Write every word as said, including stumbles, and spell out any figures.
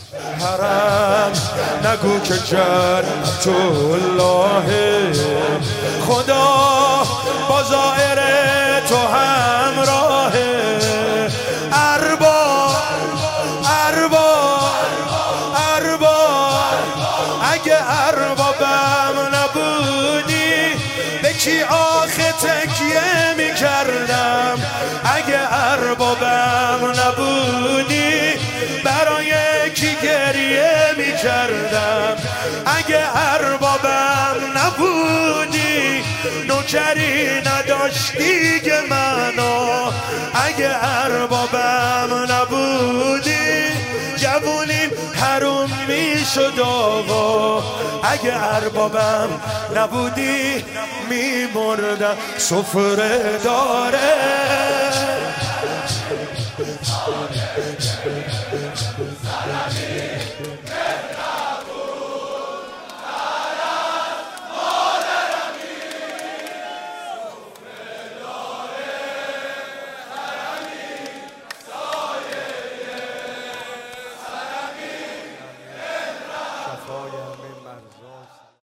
حرم نگو که جنت الله، خدا با زائر تو همراهه. ارباب ارباب ارباب اگه اربابم نبودی به کی آخه تکیه می کردم؟ اگه اربابم نبودی برای کی گریه می کردم؟ اگه اربابم نبودی نوکری نداشتی که منو؟ اگه اربابم نبودی جوونیم حروم می شد آقا. اگه اربابم نبودی می مردم. سفره داره